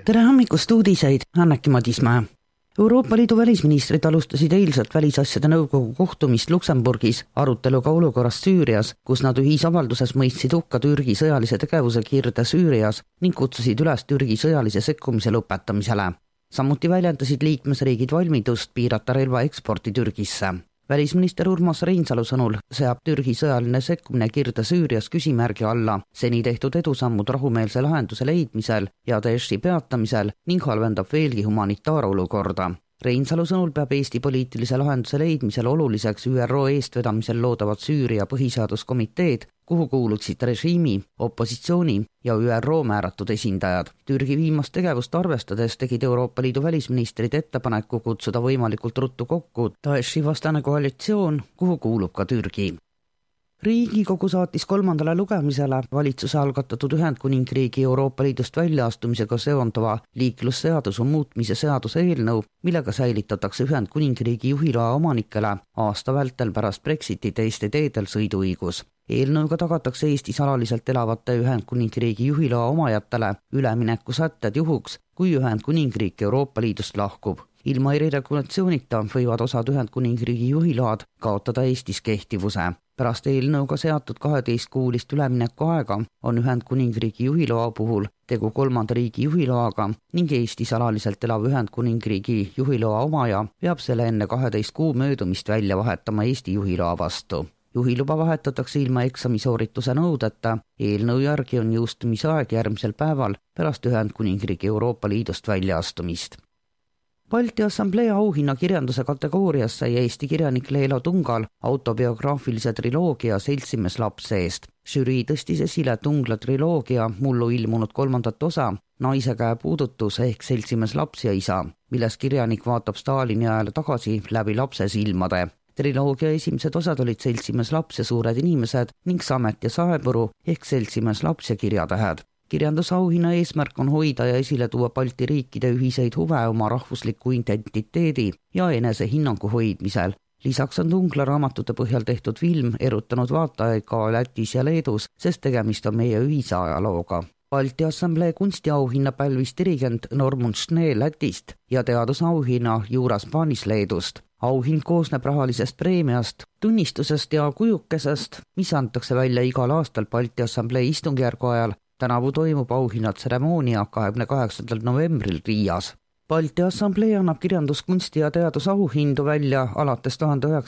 Tere hommikust uudiseid, Anneki Madismäe. Euroopa Liidu välisministrid alustasid eilselt välisasjade nõukogu kohtumist Luksemburgis aruteluga olukorrast Süürias, kus nad ühisavalduses mõistsid hukka Türgi sõjalise tegevuse Kirde Süürias ning kutsusid üles Türgi sõjalise sekkumise lõpetamisele. Samuti väljendasid liikmesriigid valmidust piirata relva eksporti Türgisse. Välisminister Urmas Reinsalu sõnul seab Türgi sõjaline sekkumine Kirde Süürias küsimärgi alla seni tehtud edusammud rahumeelse lahenduse leidmisel ja Daeshi peatamisel ning halvendab veelgi humanitaarolukorda. Reinsalu sõnul peab Eesti poliitilise lahenduse leidmisel oluliseks ÜRO eestvedamisel loodavad Süüria põhiseaduskomiteed, kuhu kuuluksid režiimi, opositsiooni ja ÜRO määratud esindajad. Türgi viimast tegevust arvestades tegid Euroopa Liidu välisministrid ettepaneku kutsuda võimalikult ruttu kokku Daeshi vastane koalitsioon, kuhu kuulub ka Türgi. Riigikogu saatis 3. lugemisele valitsuse algatatud Ühendkuningriigi Euroopa Liidust väljaastumisega seonduva liiklusseaduse muutmise seaduse eelnõu, millega säilitatakse Ühendkuningriigi juhiloa omanikele aasta vältel pärast Brexitit Eesti teedel sõiduõigus. Eelnõuga tagatakse Eestis alaliselt elavate Ühendkuningriigi juhiloa omajatele üleminekusätted juhuks, kui Ühendkuningriik Euroopa Liidust lahkub. Ilma eriregulatsioonita võivad osad Ühendkuningriigi juhiload kaotada Eestis kehtivuse. Pärast eelnõuga seatud 12-kuulist ülemineku aega on Ühendkuningriigi juhiloa puhul tegu 3. riigi juhiloaga ning Eestis alaliselt elav Ühendkuningriigi juhiloa omaja peab selle enne 12 kuu möödumist välja vahetama Eesti juhiloa vastu. Juhiluba vahetatakse ilma eksamissoorituse nõudeta. Eelnõu järgi on jõustumisaeg järgmisel päeval pärast Ühendkuningriigi Euroopa Liidust väljaastumist. Balti Assamblee auhinna kirjanduse kategoorias sai Eesti kirjanik Leelo Tungal autobiograafilise triloogia Seltsimees lapse eest. Žürii tõstis esile Tungla triloogia mullu ilmunud 3. osa Naise käe puudutus ehk Seltsimees laps ja isa, milles kirjanik vaatab Stalini ajale tagasi läbi lapse silmade. Triloogia esimesed osad olid Seltsimees laps ja suured inimesed ning Samet ja saepuru ehk Seltsimees laps ja kirjatähed. Kirjandusauhinna eesmärk on hoida ja esile tuua Balti riikide ühiseid huve oma rahvusliku identiteedi ja enesehinnangu hoidmisel. Lisaks on Tungla raamatute põhjal tehtud film erutanud vaatajaid ka Lätis ja Leedus, sest tegemist on meie ühise ajalooga. Balti Assamblee kunstiauhinna pälvis dirigent Norman Schnee Lätist ja teadusauhinna Juras Paanis Leedust. Auhind koosneb rahalisest preemiast, tunnistusest ja kujukesest, mis antakse välja igal aastal Balti Assamblee istungjärgu ajal. Tänavu toimub auhinnatseremoonia 28. novembril Riias. Balti Assamblee annab kirjanduskunsti ja teadusauhindu välja alates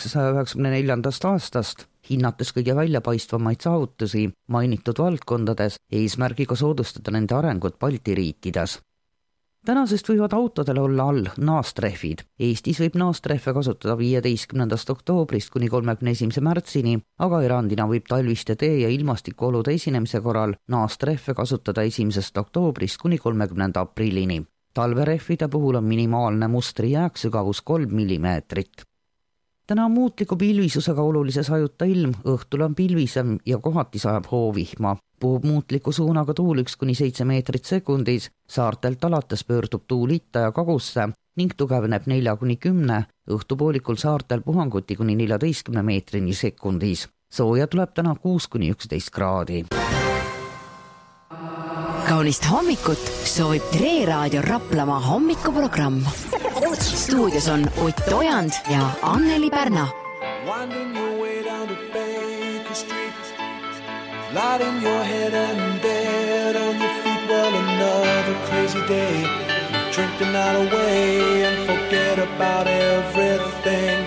1994. aastast, hinnates kõige väljapaistvamaid saavutusi mainitud valdkondades eesmärgiga soodustada nende arengut Balti riikides. Tänasest võivad autodel olla all naastrehvid. Eestis võib naastrehve kasutada 15. oktoobrist kuni 31. märtsini, aga erandina võib talviste tee- ja ilmastikuolude esinemise korral naastrehve kasutada 1. oktoobrist kuni 30. aprillini. Talverehvide puhul on minimaalne mustri jääksügavus 3 mm. Täna on muutliku pilvisusega olulises hajuta ilm, õhtul on pilvisem ja kohati sajab hoovihma. Puhub muutliku suunaga tuul 1–7 meetrit sekundis, saartelt alates pöördub tuul itta ja kagusse ning tugevneb 4–10, õhtupoolikul saartel puhanguti kuni 14 meetrini sekundis. Sooja tuleb täna 6–11 kraadi. Kaunist hommikut soovib Tre Raadio Raplamaa hommikuprogramm. Stuudios on Ott Ojand ja Anneli Pärna. Lighting your head and dead on your feet. Well, another crazy day. You drink the night away and forget about everything.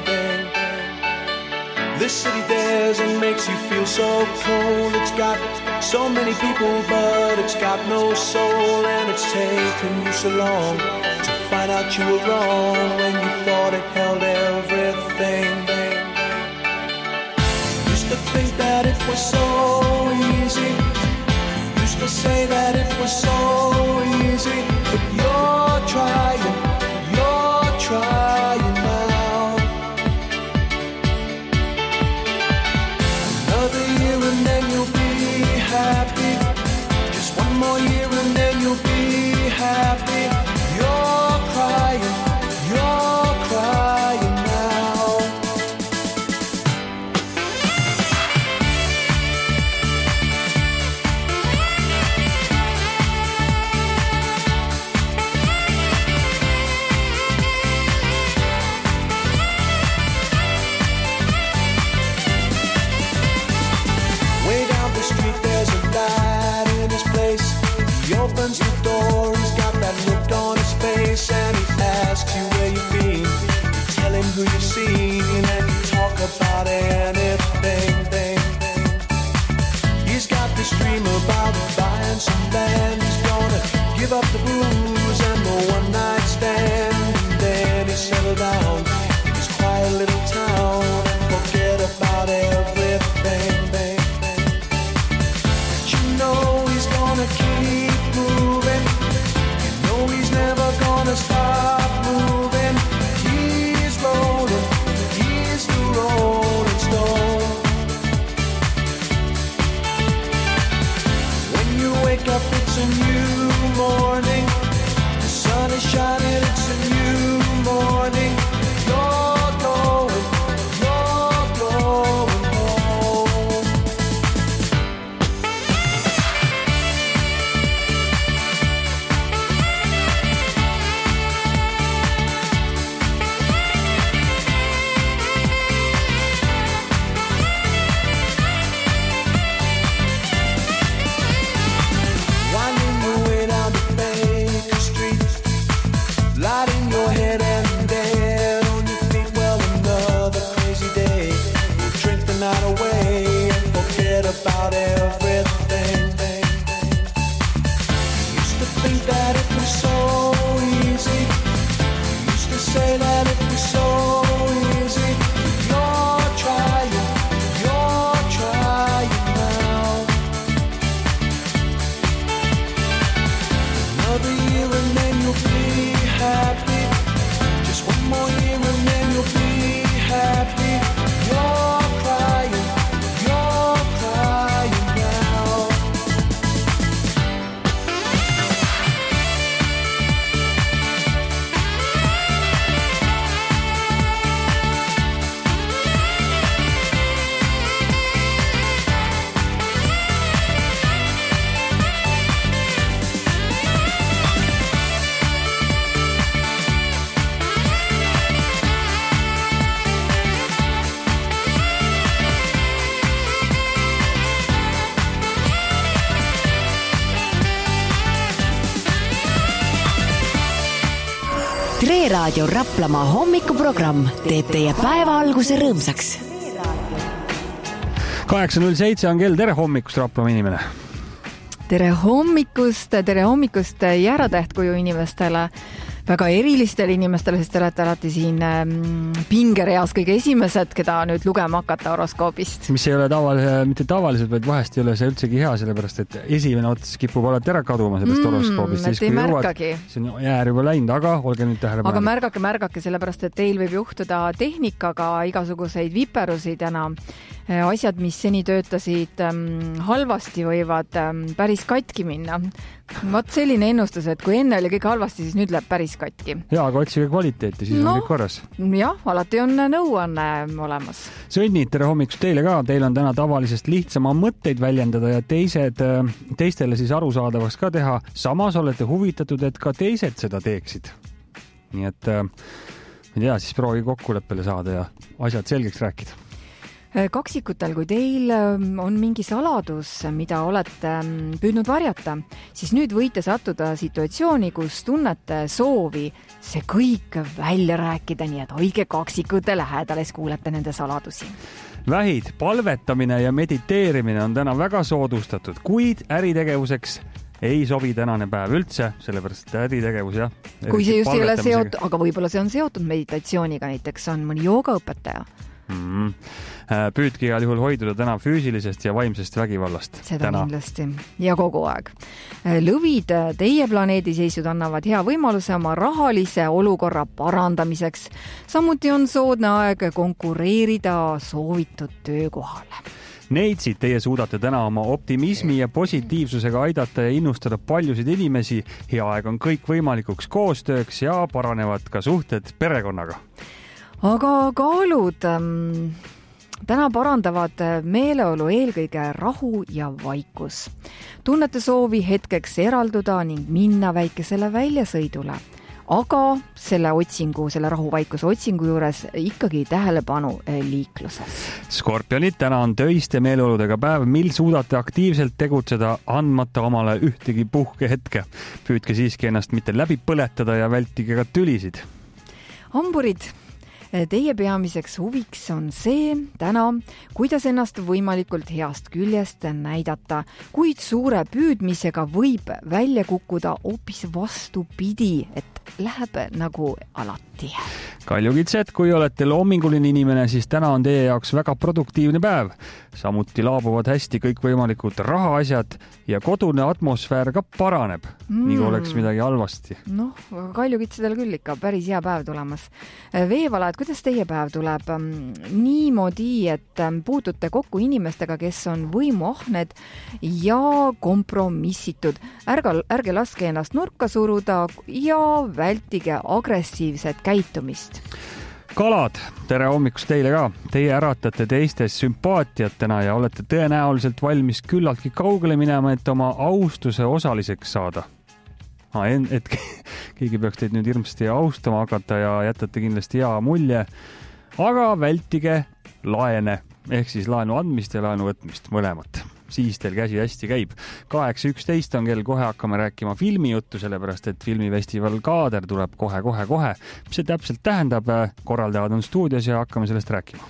This city dares and makes you feel so cold. It's got so many people, but it's got no soul. And it's taken you so long to find out you were wrong when you thought it held everything. Used to think that it was so easy. Used to say that it was so easy. But you're trying now. Another year and then you'll be happy. Just one more year and then you'll be happy. You're crying now. a new morning. The sun is shining, it's a new morning. You're going home. Winding your way down to Baker Street, lighting your head and dead on your feet. Well, another crazy day. You drink the night away and forget about everything. You used to think that it was so easy. You used to say that it was so easy. You're trying now. Another year and then you'll be happy. Just one more year and then you'll be happy. You're crying now. Tre Raadio Raplamaa hommikuprogramm teeb teie päeva alguse rõõmsaks. 8.07 on kell. Tere hommikust, Raplamaa inimene. Tere hommikust Jääratähtkuju inimestele, väga erilistele inimestele, sest te olete alati siin pingereas kõige esimesed, keda nüüd lugema hakata horoskoobist. Mis ei ole mitte tavaliselt, vaid vahest ei ole see üldsegi hea, sellepärast et esimene ots kipub alati ära kaduma sellest horoskoobist. Et ei märkagi. See on jäär juba läinud, aga olge nüüd tähele. Aga märgake, sellepärast et teil võib juhtuda tehnikaga igasuguseid viperusid enam. Asjad, mis seni töötasid halvasti, võivad päris katki minna. Vaat selline ennustus, et kui enne oli kõik halvasti, siis nüüd läheb päris katki. Jaa, aga otsige kvaliteeti, siis on kõik korras. Jah, alati on nõuanne olemas. Sõnnid, tere hommikust teile ka. Teil on täna tavalisest lihtsama mõtteid väljendada ja teistele siis arusaadavaks ka teha. Samas olete huvitatud, et ka teised seda teeksid. Nii et, ma tea, siis proovi kokkuleppele saada ja asjad selgeks rääkida. Kaksikutel, kui teil on mingi saladus, mida olete püüdnud varjata, siis nüüd võite sattuda situatsiooni, kus tunnete soovi see kõik välja rääkida, nii et hoige kaksikute lähedal, et kuulete nende saladusi. Vähid, palvetamine ja mediteerimine on täna väga soodustatud, kuid äritegevuseks ei sobi tänane päev üldse, sellepärast äritegevus, jah. Kui see just ei ole seotud, aga võib-olla see on seotud meditatsiooniga, näiteks on mõni joogaõpetaja. Püüdki igal juhul hoiduda täna füüsilisest ja vaimsest vägivallast. Seda kindlasti ja kogu aeg. Lõvid, teie planeediseisud annavad hea võimaluse oma rahalise olukorra parandamiseks. Samuti on soodne aeg konkureerida soovitud töökohale. Neitsid, teie suudate täna oma optimismi ja positiivsusega aidata ja innustada paljusid inimesi. Hea aeg on kõik võimalikuks koostööks ja paranevad ka suhted perekonnaga. Aga kaalud täna parandavad meeleolu eelkõige rahu ja vaikus. Tunnete soovi hetkeks eralduda ning minna väikesele väljasõidule. Aga selle rahuvaikuse otsingu juures ikkagi tähelepanu liikluses. Skorpionid, täna on töiste meeleoludega päev, mil suudate aktiivselt tegutseda, andmata omale ühtegi puhkehetke. Püüdke siiski ennast mitte läbi põletada ja vältige ka tülisid. Hamburid, teie peamiseks huviks on see täna, kuidas ennast võimalikult heast küljest näidata, kuid suure püüdmisega võib välja kukkuda hoopis vastupidi, et läheb nagu alati. Kaljukitsed, kui olete loominguline inimene, siis täna on teie jaoks väga produktiivne päev. samuti laabuvad hästi kõikvõimalikud rahaasjad ja kodune atmosfäär ka paraneb, nagu oleks midagi halvasti. Noh, kaljukitsidel küll ikka päris hea päev tulemas. Veevalad, kuidas teie päev tuleb? Niimoodi, et puutute kokku inimestega, kes on võimuahned ja kompromissitud. Ärge laske ennast nurka suruda ja vältige agressiivset käitumist. Kalad, tere hommikust teile ka. Teie äratate teistes sümpaatiatena ja olete tõenäoliselt valmis küllaltki kaugele minema, et oma austuse osaliseks saada. Et keegi peaks teid nüüd hirmsasti austama hakata ja jätate kindlasti hea mulje, aga vältige laene, ehk siis laenu andmist ja laenu võtmist mõlemat. Siis teil käsi hästi käib. 8.11 on kell, kohe hakkame rääkima filmijuttu, sellepärast et filmifestival Kaader tuleb kohe. Mis see täpselt tähendab? Korraldajad on stuudios ja hakkame sellest rääkima.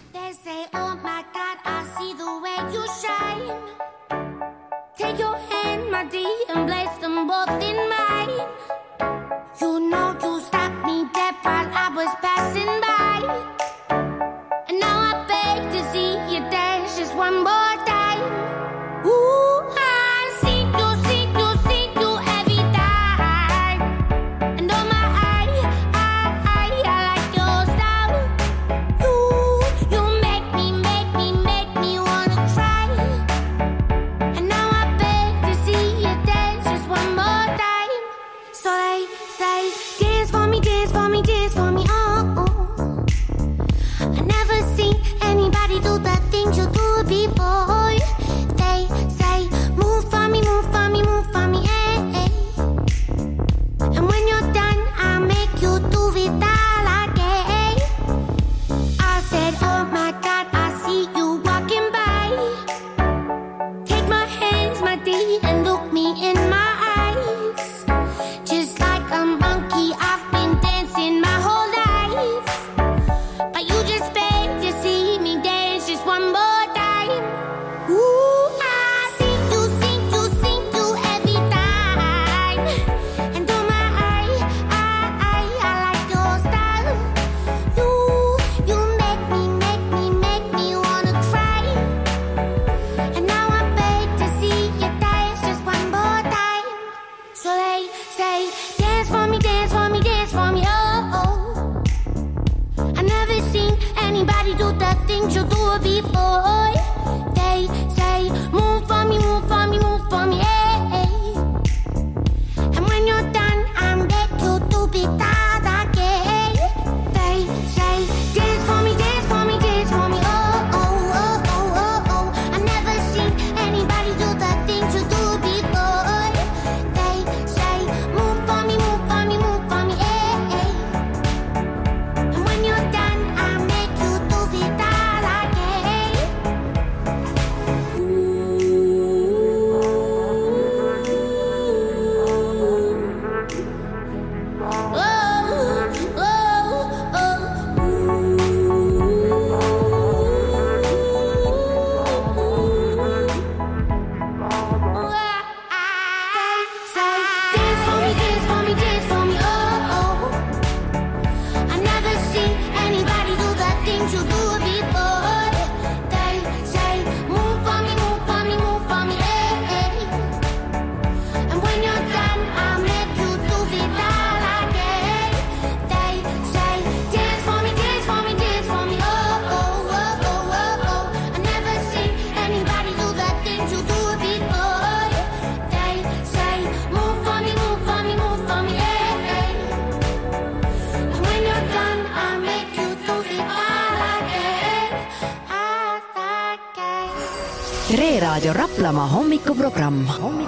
Tre Raadio Raplamaa hommikuprogramm.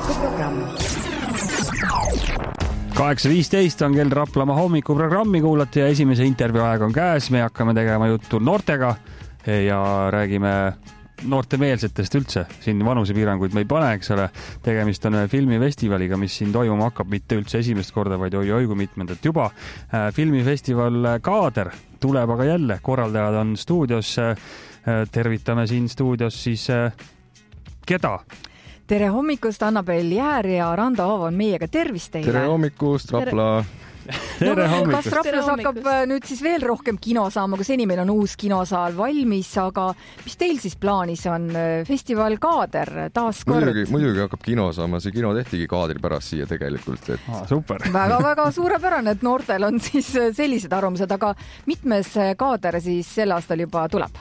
8.15 on kell, Raplamaa hommikuprogrammi kuulati ja esimese intervjuu aeg on käes. Me hakkame tegema juttu noortega ja räägime noortemeelsetest üldse. Siin vanusepiiranguid me ei pane, eks ole. Tegemist on filmifestivaliga, mis siin toimuma hakkab mitte üldse esimest korda, vaid oi-oi kui mitmendat juba. Filmifestival Kaader tuleb aga jälle. Korraldajad on stuudios. Tervitame siin stuudios siis keda? Tere hommikust, Annabel Jäär ja Rando Aavo on meiega. Tervist teile! Tere hommikust, Rapla! Tere hommikust! Kas Raplas hakkab nüüd siis veel rohkem kino saama, kui seni meil on uus kinosaal valmis, aga mis teil siis plaanis on? Festival Kaader taas kord? Muidugi hakkab kino saama, see kino tehtigi Kaadri pärast siia tegelikult. Super! Väga suurepärane, et noortel on siis sellised arvamused, aga mitmes Kaader siis sel aastal juba tuleb?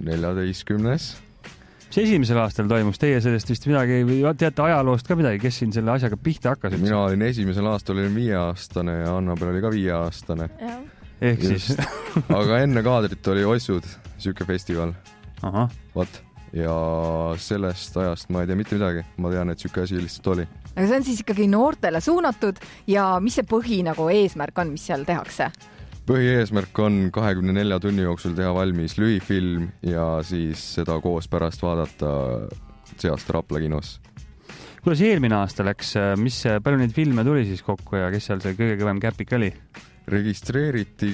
14. Mis esimesel aastal toimus? Teie sellest vist midagi, või teate ajaloost ka midagi, kes siin selle asjaga pihta hakkas? Mina olin esimesel aastal 5-aastane ja Anna-Pere oli ka 5-aastane. Ehk siis. Aga enne Kaadrit oli Ossud, siuke festival. Aha. Vat. Ja sellest ajast ma ei tea mitte midagi. Ma tean, et siuke asi lihtsalt oli. Aga see on siis ikkagi noortele suunatud ja mis see põhi nagu eesmärk on, mis seal tehakse? Põhieesmärk on 24 tunni jooksul teha valmis lühifilm ja siis seda koos pärast vaadata see aasta Rapla kinos. Kuidas eelmine aasta läks? Palju neid filme tuli siis kokku ja kes seal see kõige kõvem käpik oli? Registreeriti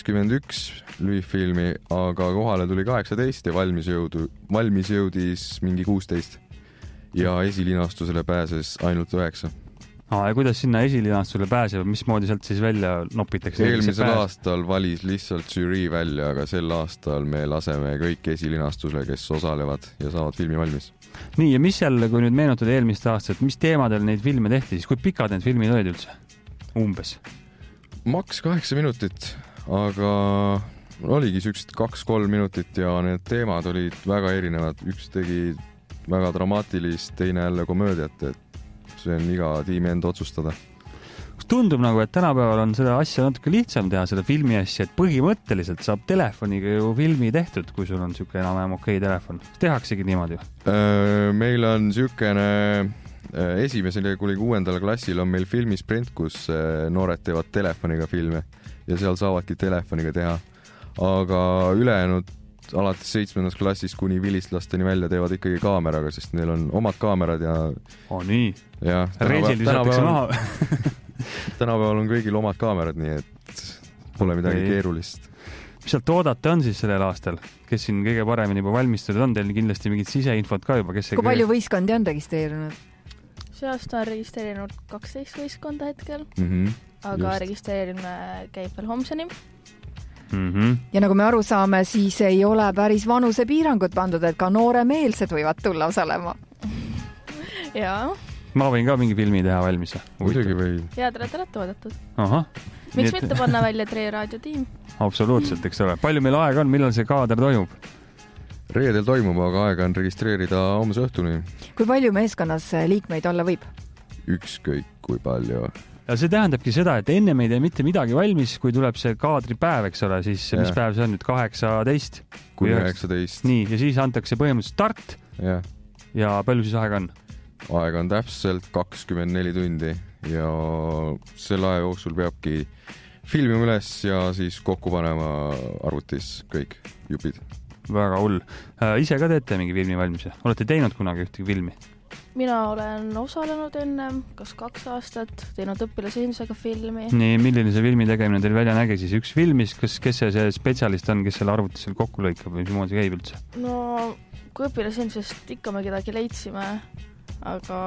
21 lühifilmi, aga kohale tuli 18 ja valmis jõudis mingi 16 ja esilinastusele pääses ainult 9. Ja kuidas sinna esilinastusele pääseb, mismoodi sealt siis välja nopitakse? Eelmisel aastal valis lihtsalt žürii välja, aga sel aastal me laseme kõik esilinastusele, kes osalevad ja saavad filmi valmis. Nii, ja mis seal, kui nüüd meenutad eelmist aastat, mis teemadel neid filme tehti, siis kui pikad need filmid olid üldse? Umbes? Maks 8 minutit, aga oligi sükst 2-3 minutit ja need teemad olid väga erinevad. Üks tegi väga dramaatilist, teine jälle komöödiat, et see on iga tiimi enda otsustada. Kas tundub nagu, et tänapäeval on seda asja natuke lihtsam teha, seda filmi asja, et põhimõtteliselt saab telefoniga ju filmi tehtud, kui sul on siuke enam-vähem okei telefon. Tehaksegi niimoodi? Meil on siukene esimesel ja kuni 6. klassil on meil filmisprint, kus noored teevad telefoniga filme ja seal saavadki telefoniga teha. Aga ülejäänud alates 7. klassist kuni vilistlasteni välja teevad ikkagi kaameraga, sest neil on omad kaamerad ja... nii. Ja reisil visatakse maha. Tänapäeval on kõigil omad kaamerad, nii et pole midagi keerulist. Mis sealt oodata on siis sellel aastal? Kes siin kõige paremini juba valmistunud on? Teil kindlasti mingid siseinfot ka juba. Kui palju võistkondi on registreerinud? See aasta on registreerinud 12 võistkonda hetkel, aga registreerimine käib veel homseni. Ja nagu me aru saame, siis ei ole päris vanuse piirangud pandud, et ka nooremeelsed võivad tulla osalema. Jaa. Ma võin ka mingi filmi teha valmis. Muidugi või? Ja te olete oodatud. Aha. Miks mitte panna välja Tre Raadio tiim? Absoluutselt, eks ole. Palju meil aega on, millal see Kaader toimub? Reedel toimub, aga aega on registreerida homse õhtuni. Kui palju meeskonnas liikmeid olla võib? Ükskõik kui palju. Ja see tähendabki seda, et enne meid ei mitte midagi valmis, kui tuleb see kaadripäev, eks ole, siis mis päev see on nüüd? 18? Kuni 19. Nii, ja siis antakse põhimõtteliselt start. Ja palju siis aega on? Aega on täpselt 24 tundi ja selle aja jooksul peabki filmima üles ja siis kokku panema arvutis kõik jupid. Väga hull. Ise ka teete mingi filmi valmis? Olete teinud kunagi ühtegi filmi? Mina olen osalenud enne, kas 2 aastat, teinud õpilasündusega filmi. Nii, milline see filmi tegemine teil välja nägi siis? Üks filmis, kes see spetsialist on, kes selle arvutis seal kokku lõikab või mis moodi käib üldse? No, kui õpilasündusest ikka me kedagi leidsime, aga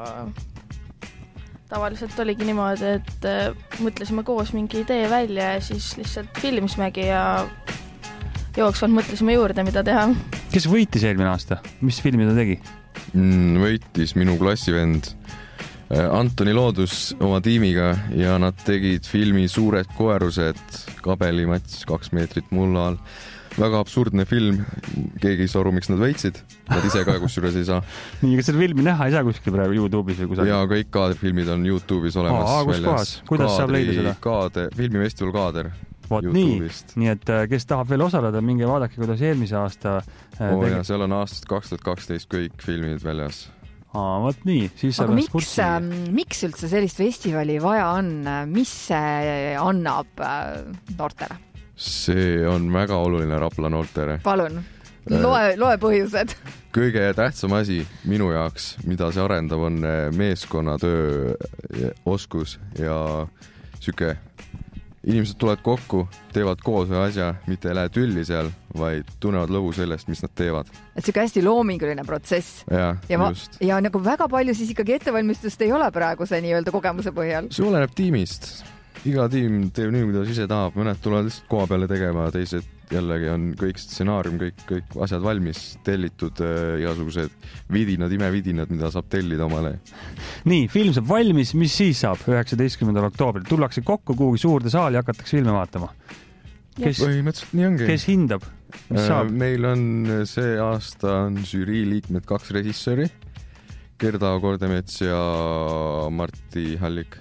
tavaliselt oligi niimoodi, et mõtlesime koos mingi idee välja ja siis lihtsalt filmismegi ja jooksvalt mõtlesime juurde, mida teha. Kes võitis eelmine aasta? Mis filmi ta tegi? Võitis minu klassivend Antoni Loodus oma tiimiga ja nad tegid filmi Suured koerused, kabelimats 2 meetrit mulla all. Väga absurdne film, keegi ei saa aru, miks nad võitsid, nad ise ka kusjuures ei saa. Nii, kas selle filmi näha ei saa kuskil praegu YouTube'is või kusagil? Ja kõik kaadrifilmid on YouTube'is olemas. Kus kohas? Kuidas saab leida seda? Filmifestival Kaader. Nii, et kes tahab veel osaleda, minge vaadake, kuidas eelmise aasta seal on aastast 2012 kõik filmid väljas. Võt nii, siis aga miks üldse sellist festivali vaja on? Mis see annab noortele? See on väga oluline Rapla noortele. Palun, loe põhjused. Kõige tähtsam asi minu jaoks, mida see arendab, on meeskonnatöö oskus ja süke. Inimesed tulevad kokku, teevad koos ühe asja, mitte ei lähe tülli seal, vaid tunnevad lõbu sellest, mis nad teevad. Et see hästi loominguline protsess. Ja nagu väga palju siis ikkagi ettevalmistust ei ole praegu see nii-öelda kogemuse põhjal. See oleneb tiimist. iga tiim teeb nii, kuidas ise tahab, mõned tulevad lihtsalt koha peale tegema, teised jällegi on kõik stsenaarium, kõik asjad valmis, tellitud, igasugused vidinad, imevidinad, mida saab tellida omale. Nii, film saab valmis, mis siis saab 19. oktoobril? Tullakse kokku kuhugi suurde saali ja hakatakse filme vaatama? Põhimõtteliselt nii ongi. Kes hindab? Mis saab? Meil on see aasta on žürii liikmed 2 režissööri, Gerda Kordemets ja Martti Hallik.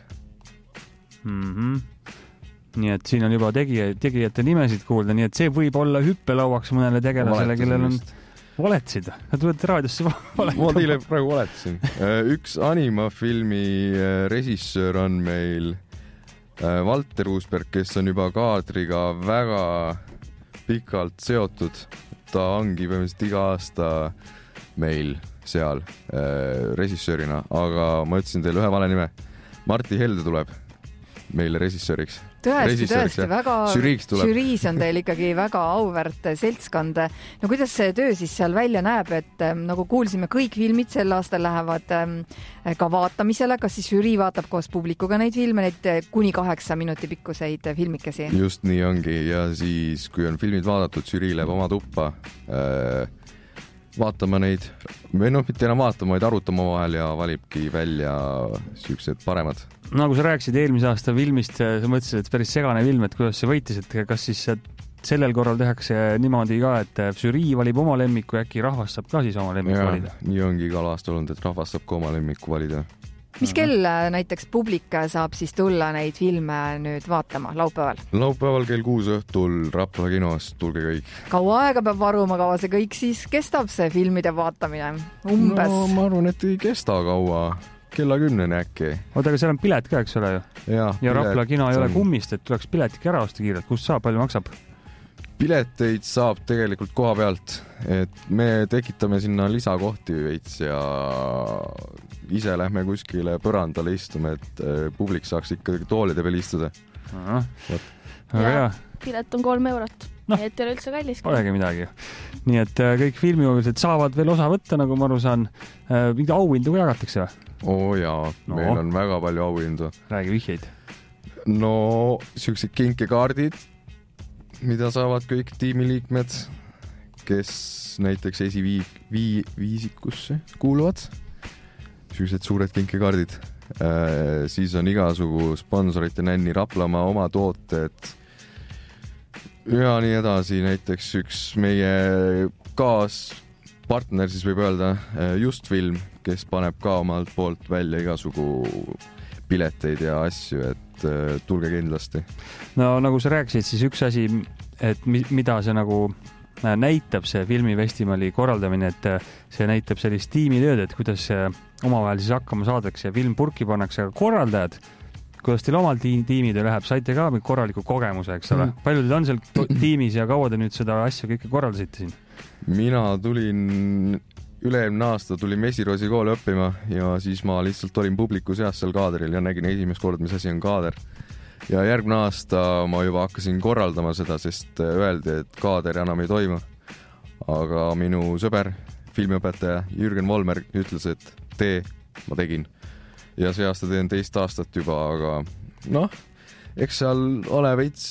Nii et siin on juba tegijate nimesid kuulda, nii et see võib olla hüppelauaks mõnele tegelasele, kellel on valetasid. Nad tulete raadiosse valetama. Ma teile praegu valetasin. Üks animafilmi režissöör on meil Valter Uusberg, kes on juba kaadriga väga pikalt seotud. Ta ongi põhimõtteliselt iga aasta meil seal režissöörina, aga ma ütlesin teile ühe vale nime. Martti Helde tuleb meile režissööriks. Tõesti, väga žüriis on teil ikkagi väga auväärt seltskond. No kuidas see töö siis seal välja näeb, et nagu kuulsime, kõik filmid sel aastal lähevad ka vaatamisele, kas siis žürii vaatab koos publikuga neid filme, neid kuni 8 minuti pikkuseid filmikesi? Just nii ongi ja siis, kui on filmid vaadatud, žürii läheb oma tuppa vaatama neid, või mitte enam vaatama, vaid arutama vahel ja valibki välja siuksed paremad. Nagu sa rääkisid eelmise aasta filmist, sa mõtlesid, et päris segane film, et kuidas see võitis, et kas siis sellel korral tehakse niimoodi ka, et žürii valib oma lemmiku ja äkki rahvas saab ka siis oma lemmiku valida? Nii ongi igal aastal olnud, et rahvas saab ka oma lemmiku valida. Mis kell näiteks publik saab siis tulla neid filme nüüd vaatama laupäeval? Laupäeval kell 6 õhtul Rapla kinos, tulge kõik. Kaua aega peab varuma, kaua see kõik siis kestab, see filmide vaatamine? Umbes? No ma arvan, et ei kesta kaua. Kella 10 äkki. Oota, aga seal on pilet ka, eks ole ju? Ja Rapla kino ei ole kummist, et tuleks piletik ära osta kiirelt. Kust saab, palju maksab? Pileteid saab tegelikult koha pealt, et me tekitame sinna lisakohti veits ja ise lähme kuskile põrandale istume, et publik saaks ikkagi toolide peal istuda. Ja pilet on 3 eurot. Et ei ole üldse kallis. Olegi midagi. Nii et kõik filmihuvilised saavad veel osa võtta, nagu ma aru saan. Mingi auhindu jagatakse või? Jaa, meil on väga palju auhindu. Räägi vihjeid. No, siuksed kinkekaardid, mida saavad kõik tiimiliikmed, kes näiteks esiviisikusse kuuluvad. Siuksed suured kinkekaardid. Siis on igasugu sponsorite nänni Raplamaa oma tooted ja nii edasi. Näiteks üks meie kaaspartner, siis võib öelda, Just Film, kes paneb ka omalt poolt välja igasugu pileteid ja asju, et tulge kindlasti. No nagu sa rääkisid, siis üks asi, et mida see nagu näitab, see filmifestivali korraldamine, et see näitab sellist tiimitööd, et kuidas omavahel siis hakkama saadakse ja film purki pannakse, aga korraldajad, kuidas teil omal tiimidel läheb, saite ka korraliku kogemuse, eks ole? Palju teil on seal tiimis ja kaua te nüüd seda asja kõike korraldasite siin? Mina tulin üle-eelmine aasta tulin Vesirosi kooli õppima ja siis ma lihtsalt olin publiku seas seal kaadril ja nägin esimest kord, mis asi on kaader. Ja järgmine aasta ma juba hakkasin korraldama seda, sest öeldi, et kaader enam ei toimu. Aga minu sõber, filmiõpetaja Jürgen Volmer ütles, et tee, ma tegin. Ja see aasta teen 2 aastat juba, aga eks seal ole veits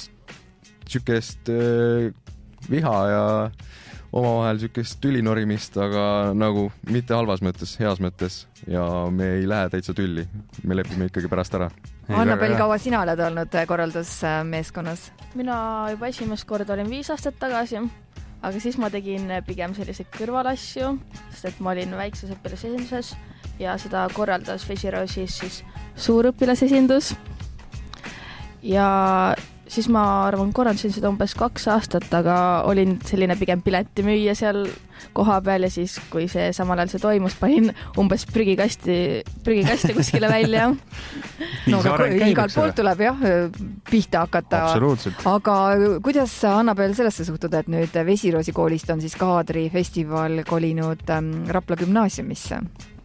sükest viha ja omavahel sükest tülinorimist, aga nagu mitte halvas mõttes, heas mõttes ja me ei lähe täitsa tülli. Me lepime ikkagi pärast ära. Annabel, kaua sina oled olnud korraldusmeeskonnas? Mina juba esimest korda olin 5 aastat tagasi, aga siis ma tegin pigem selliseid kõrvalasju, sest et ma olin väikses õpilasesinduses ja seda korraldas Vesirosis siis suurõpilasesindus. Ja siis ma arvan, korraldasin seda umbes 2 aastat, aga olin selline pigem piletimüüja seal koha peal ja siis, kui see samal ajal see toimus, panin umbes prügikasti kuskile välja. No aga igal poolt tuleb pihta hakata. Absoluutselt. Aga kuidas Annabel sellesse suhtud, et nüüd Vesirosi koolist on siis kaadrifestival kolinud Rapla gümnaasiumisse?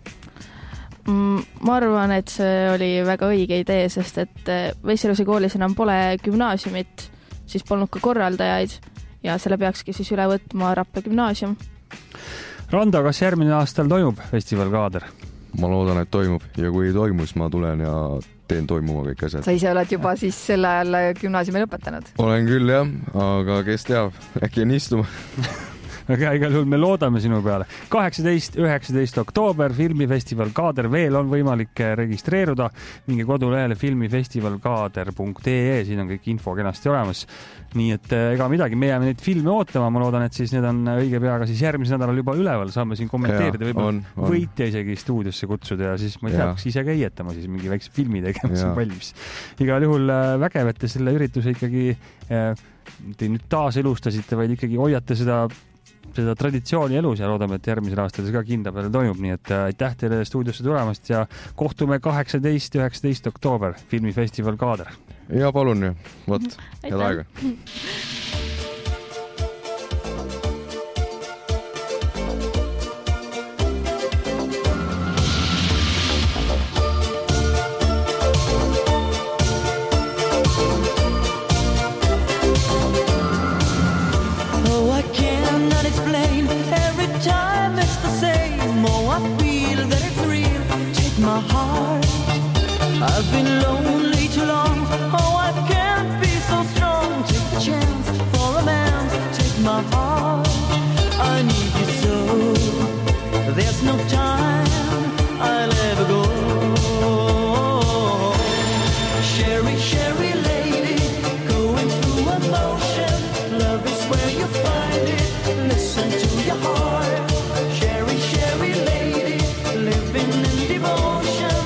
Ma arvan, et see oli väga õige idee, sest et Vesirosi koolis enam pole gümnaasiumit, siis polnud ka korraldajaid ja selle peakski siis üle võtma Rapla gümnaasium. Randa, kas järgmine aastal toimub festival Kaader? Ma loodan, et toimub ja kui ei toimu, siis ma tulen ja teen toimuma kõik asjad. Sa ise oled juba siis selle ajal gümnaasiumi lõpetanud? Olen küll jah, aga kes teab, äkki on istuma. Aga igal juhul me loodame sinu peale. 18-19 oktoober filmifestival Kaader, veel on võimalik registreeruda. Minge kodulehele filmifestivalkaader.ee, siin on kõik info kenasti olemas. Nii et ega midagi, me jääme neid filme ootama, ma loodan, et siis need on õige peaga siis järgmisel nädalal juba üleval, saame siin kommenteerida, võib-olla võitja isegi stuudiosse kutsuda ja siis ma ei tea, kas ise ka iietama siis mingi väikse filmi tegema siin valmis. Igal juhul vägev, et te selle ürituse ikkagi te nüüd taas elustasite, vaid ikkagi hoiate seda traditsiooni elus ja loodame, et järgmisel aastal see ka kindla peale toimub, nii et aitäh teile stuudiosse tulemast ja kohtume 18-19 oktoober filmifestival Kaader. Ja palun, võt, head aega. My heart, I've been lonely too long. Oh, I can't be so strong. Take the chance for a man. Take my heart, I need you so. There's no time I'll ever go. Sherry, Sherry lady, going through emotion. Love is where you find it. Listen to your heart. Sherry, Sherry lady, living in devotion.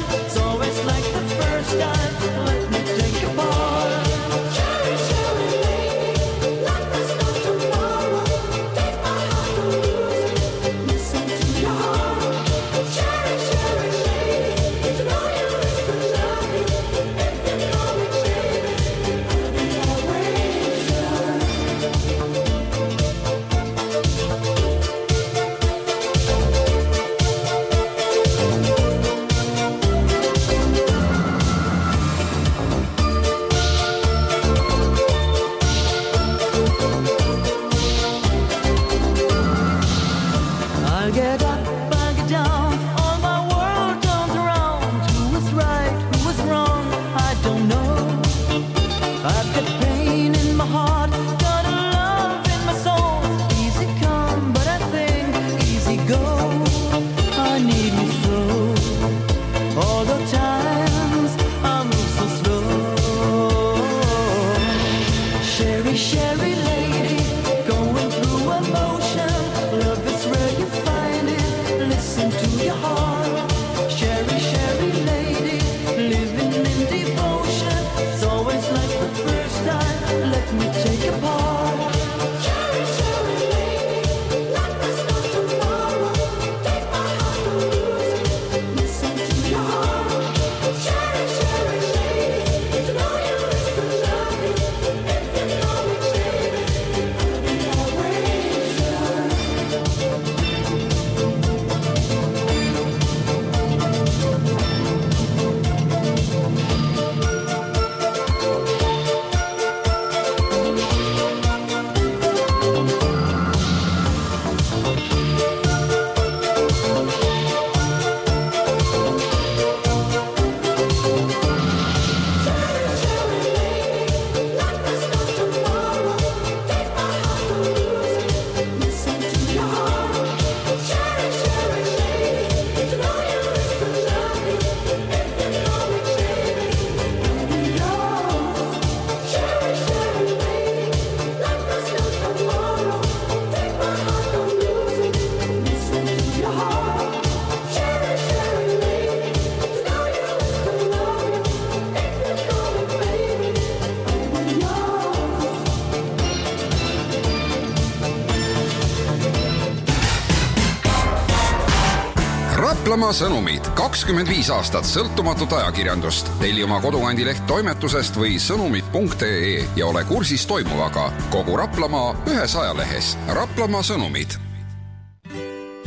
Raplamaa sõnumid, 25 aastat sõltumatut ajakirjandust. Telli oma kodukandi-leht toimetusest või sõnumid.ee ja ole kursis toimuvaga. Kogu Raplamaa ühes ajalehes. Raplamaa sõnumid.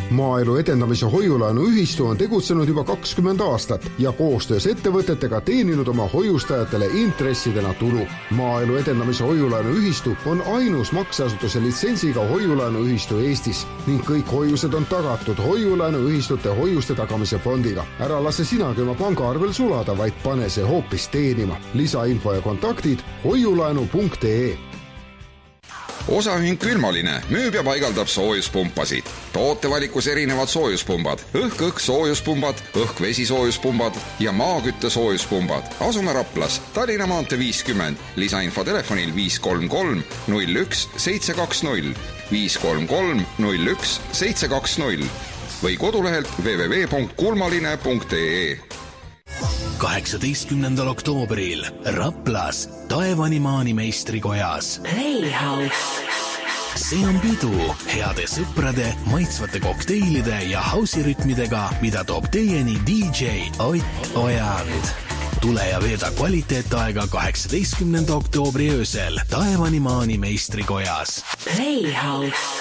Maaelu edendamise hoiulaenu ühistu on tegutsenud juba 20 aastat ja koostöös ettevõtetega teeninud oma hoiustajatele intressidena tulu. Maaelu edendamise hoiulaenu ühistu on ainus makseasutuse litsensiga hoiulaenu ühistu Eestis ning kõik hoiused on tagatud hoiulaenu ühistute hoiuste tagamise fondiga. Ära lase sinagi oma pangaarvel sulada, vaid pane see hoopis teenima. Lisainfo ja kontaktid hoiulaenu.ee. Osaühing Külmaline müüb ja paigaldab soojuspumpasid. Tootevalikus erinevad soojuspumbad, õhk-õhk soojuspumbad, õhk-vesi soojuspumbad ja maakütte soojuspumbad. Asume Raplas, Tallinna maantee 50, lisainfo telefonil 533 01 720, 533 01 720 või kodulehelt www.kulmaline.ee. 18. oktoobril Raplas Taevanimaani meistrikojas Playhouse. See on pidu heade sõprade, maitsvate kokteilide ja hausirütmidega, mida toob teieni DJ Ott Ojand. Tule ja veeda kvaliteetaega 18. oktoobri öösel Taevanimaani meistrikojas Playhouse.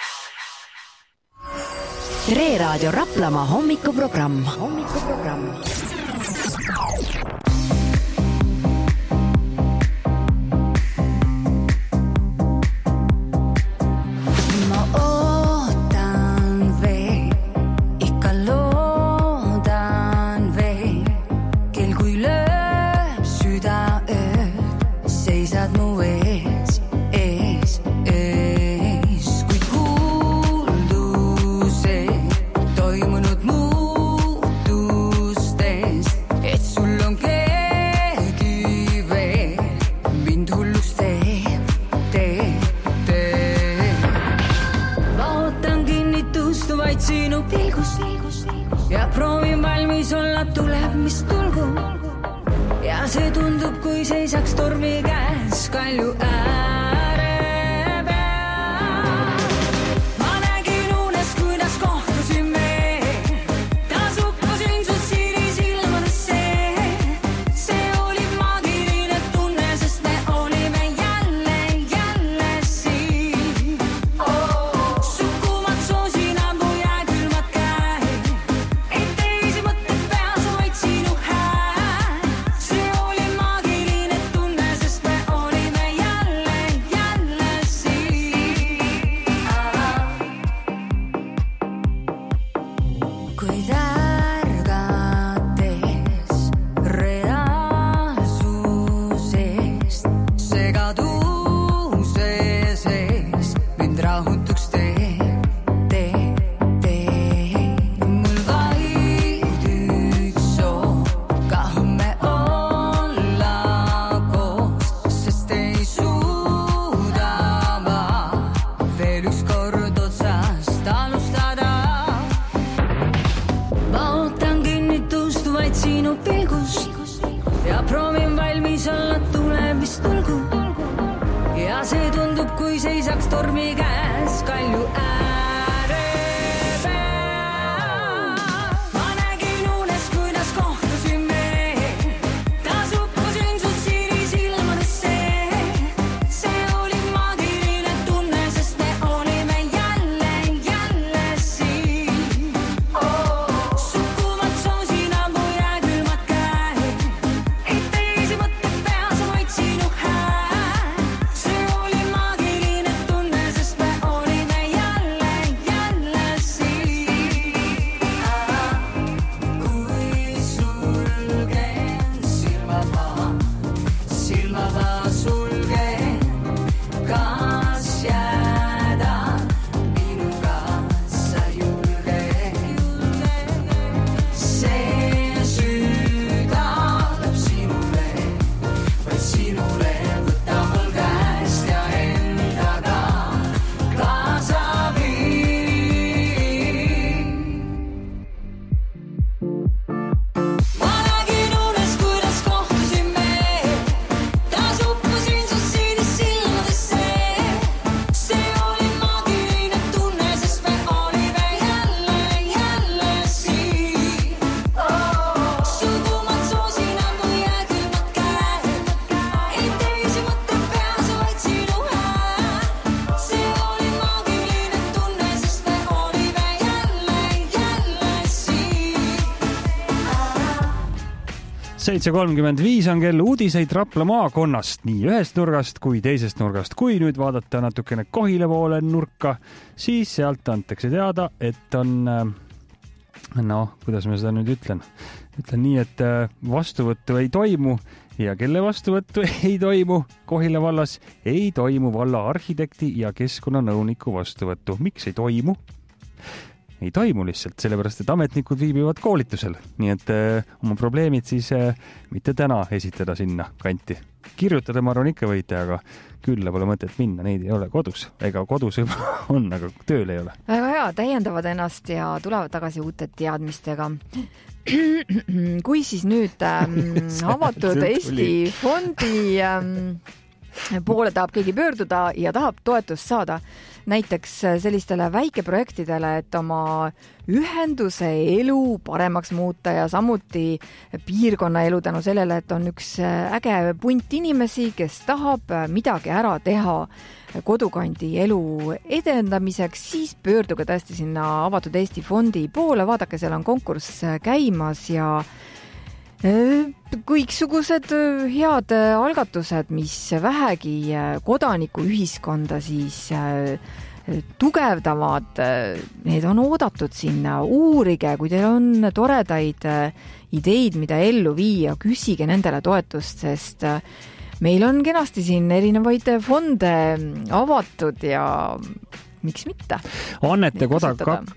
Tre Raadio Raplamaa hommikuprogramm. Ja proovin valmis olla, tuleb mis tulgu. Ja see tundub, kui seisaks tormi käes kalju ääre peal. Ma nägin unes, kuidas kohtusime. Tasuppasin su sinisilmadesse. See oli maagiline tunne, sest me olime jälle siin. Sukumad soosinad mu jääkülmad käed. 7:35 on kell, uudiseid Rapla maakonnast nii ühest nurgast kui teisest nurgast. Kui nüüd vaadata natukene Kohila poole nurka, siis sealt antakse teada, et on, kuidas ma seda nüüd ütlen nii, et vastuvõttu ei toimu ja kelle vastuvõttu ei toimu Kohila vallas, ei toimu valla arhitekti ja keskkonnanõuniku vastuvõttu. Miks ei toimu? Ei toimu lihtsalt, sellepärast, et ametnikud viibivad koolitusel, nii et oma probleemid siis mitte täna esitada sinna kanti. Kirjutada ma arvan ikka võite, aga külla pole mõtet minna, neid ei ole kodus. Ega kodus on, aga tööl ei ole. Väga hea, täiendavad ennast ja tulevad tagasi uute teadmistega. Kui siis nüüd avatud Eesti fondi poole tahab keegi pöörduda ja tahab toetust saada, näiteks sellistele väikeprojektidele, et oma ühenduse elu paremaks muuta ja samuti piirkonna elu tänu sellele, et on üks äge punt inimesi, kes tahab midagi ära teha kodukandi elu edendamiseks, siis pöörduge tõesti sinna avatud Eesti fondi poole, vaadake, seal on konkurss käimas ja kõiksugused head algatused, mis vähegi kodanikuühiskonda siis tugevdavad, need on oodatud sinna. Uurige, kui teil on toredaid ideid, mida ellu viia, küsige nendele toetust, sest meil on kenasti siin erinevaid fonde avatud ja miks mitte? Annetekoda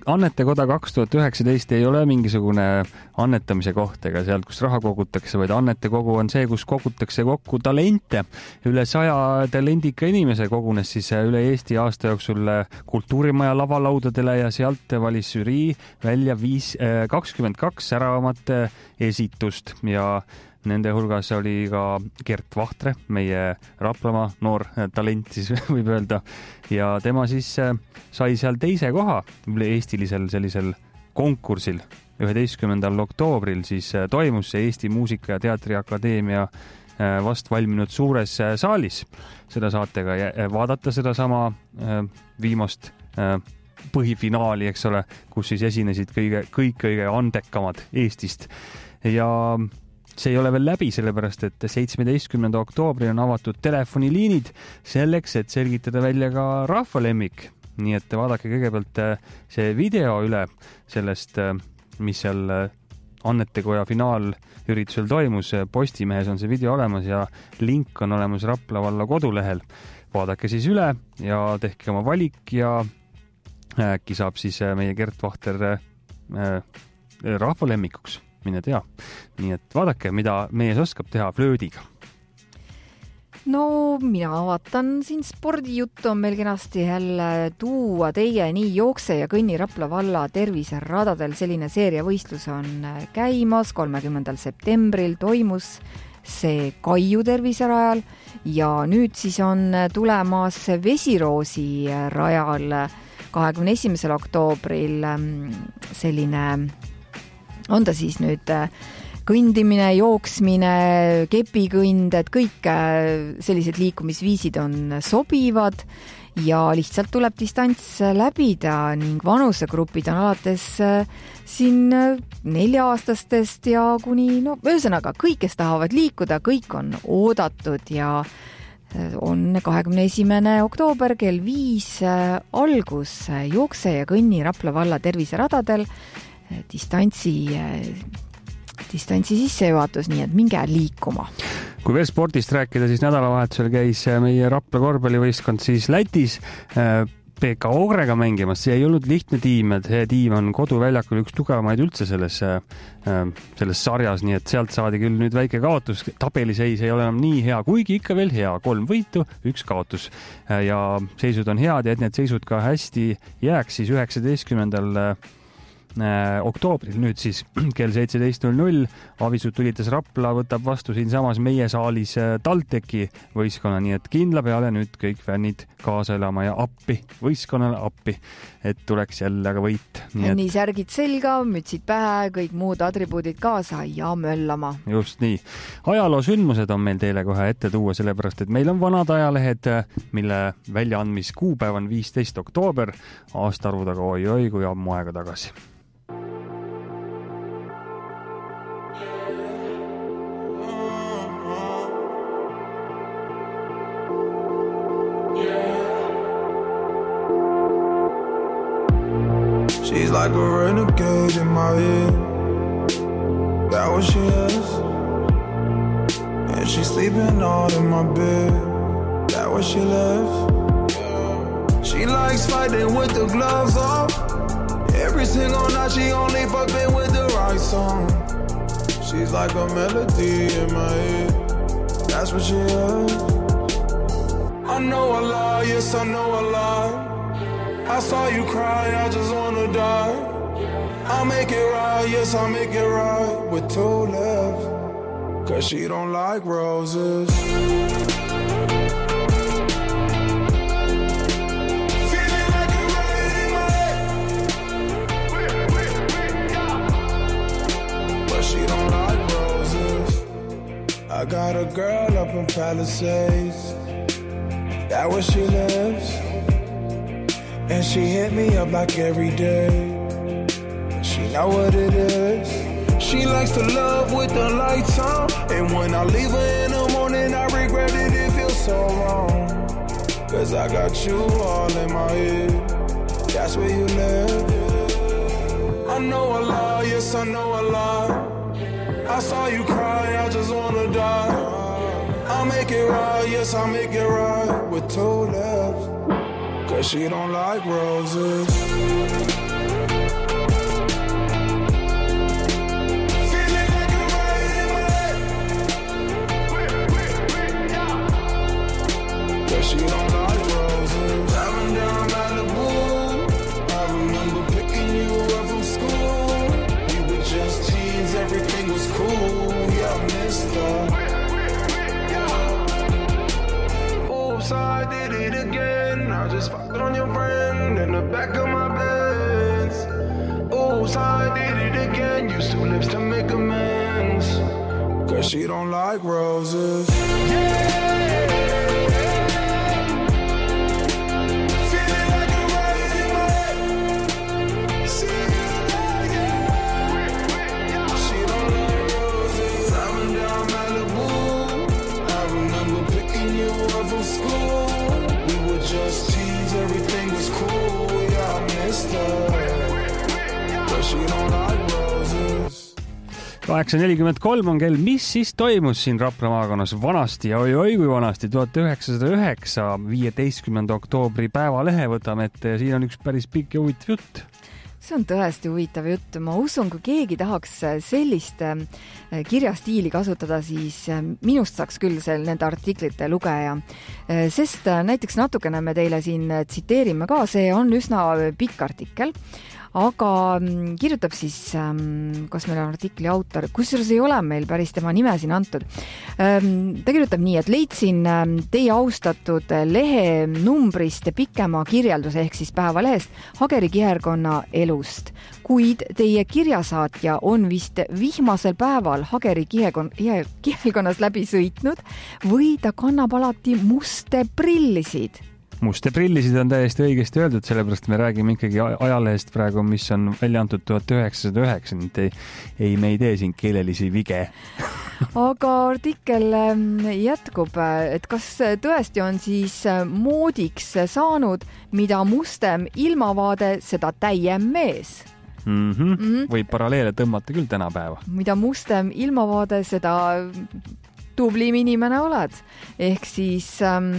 2019 ei ole mingisugune annetamise koht ega sealt, kus raha kogutakse, vaid annetekogu on see, kus kogutakse kokku talente. Üle 100 talendika inimese kogunes siis üle Eesti aasta jooksul kultuurimaja lavalaudadele ja sealt valis žürii välja 22 säravamat esitust ja nende hulgas oli ka Gert Vahtre, meie Raplamaa noor talent siis võib öelda. Ja tema siis sai seal teise koha üle-eestilisel sellisel konkursil. 11. oktoobril siis toimus see Eesti Muusika- ja Teatriakadeemia vast valminud suures saalis. Seda saate ka vaadata seda sama viimast põhifinaali, eks ole, kus siis esinesid kõik kõige andekamad Eestist. Ja see ei ole veel läbi, sellepärast, et 17. oktoobri on avatud telefoniliinid selleks, et selgitada välja ka rahvalemmik. Nii et vaadake kõigepealt see video üle sellest, mis seal annetekoja finaalüritusel toimus. Postimehes on see video olemas ja link on olemas Rapla valla kodulehel. Vaadake siis üle ja tehke oma valik ja äkki saab siis meie Gert Vahter rahvalemmikuks. Mine tea. Nii et vaadake, mida mees oskab teha flöödiga. No mina vaatan siin spordijuttu on meil kenasti jälle tuua teie nii jookse ja kõnni Rapla valla terviseradadel. Selline seeriavõistlus on käimas 30. septembril toimus see Kaiu terviserajal ja nüüd siis on tulemas Vesiroosi rajal 21. oktoobril selline on ta siis nüüd kõndimine, jooksmine, kepikõnd, et kõik sellised liikumisviisid on sobivad ja lihtsalt tuleb distants läbida ning vanusegrupid on alates siin 4-aastastest ja kuni, ühesõnaga kõik, kes tahavad liikuda, kõik on oodatud ja on 21. oktoober kell 5 algus jookse ja kõnni Rapla valla terviseradadel distantsi sissejuhatus, nii et minge liikuma. Kui veel spordist rääkida, siis nädalavahetusel käis meie Rapla korvpallivõistkond siis Lätis PK Ogrega mängimas. See ei olnud lihtne tiim, et see tiim on koduväljakul üks tugevamaid üldse selles sarjas, nii et sealt saadi küll nüüd väike kaotus. Tabeliseis ei ole enam nii hea, kuigi ikka veel hea. 3 võitu, 1 kaotus ja seisud on head ja et need seisud ka hästi jääks siis 19. oktoobril nüüd siis kell 17.00 Avisud tulitas Rapla võtab vastu siin samas meie saalis TalTechi võistkonna, nii et kindla peale nüüd kõik fännid kaasa elama ja appi, võistkonnale appi, et tuleks jälle aga võit. Nii särgid selga, mütsid pähe, kõik muud atribuudid kaasa ja möllama. Just nii. Ajaloo sündmused on meil teile kohe ette tuua, sellepärast et meil on vanad ajalehed, mille väljaandmiskuupäev on 15. oktoober, aastaarvud aga oi kui ammu aega tagasi. She's like a renegade in my head. That what she is. And she's sleeping all in my bed. That what she lives. She likes fighting with the gloves off. Every single night she only fucking with the right song. She's like a melody in my head. That's what she is. I know a lie, yes I know a lie. I saw you cry, I just wanna die. I'll make it right, yes I'll make it right. With two lips, cause she don't like roses. I got a girl up in Palisades. That where she lives. And she hit me up like every day. She know what it is. She likes to love with the lights on. And when I leave her in the morning, I regret it, it feels so wrong. Cause I got you all in my head. That's where you live. I know a lie, yes I know a lie. I saw you cry, I just wanna die. I'll make it right, yes I'll make it right. With two lips, cause she don't like roses. Cause she don't like roses. Driving down Malibu, I remember picking you up from school. We were just teens, everything was cool, yeah, I missed her. Oops, I did it again. I just fucked on your friend in the back of my Benz. Oops, I did it again. Used two lips to make amends. Cause she don't like roses. Kaheksa 43 on kell. Mis siis toimus siin Rapla maakonnas vanasti ja oi kui vanasti 1909 15. oktoobri päevalehe võtame ette ja siin on üks päris pikk ja huvitav jutt. See on tõesti huvitav jutt. Ma usun, kui keegi tahaks sellist kirjastiili kasutada, siis minust saaks küll nende artiklite lugeja. Sest näiteks natukene me teile siin tsiteerime ka, see on üsna pikk artikkel. Aga kirjutab siis, kas meil on artikli autor, kusjuures ei ole meil päris tema nime siin antud. Ta kirjutab nii, et leidsin teie austatud lehe numbrist pikema kirjelduse ehk siis päevalehest Hageri kihelkonna elust. Kuid teie kirjasaatja on vist vihmasel päeval Hageri kihelkonnas läbi sõitnud või ta kannab alati muste prillisid. Muste prillisid on täiesti õigesti öeldud, sellepärast me räägime ikkagi ajalehest praegu, mis on välja antud 1909, me ei tee siin keelelisi vige. Aga artikkel jätkub, et kas tõesti on siis moodiks saanud, mida mustem ilmavaade, seda täiem mees? Võib paralleele tõmmata küll tänapäeva. Mida mustem ilmavaade, seda tublim inimene oled. Ehk siis...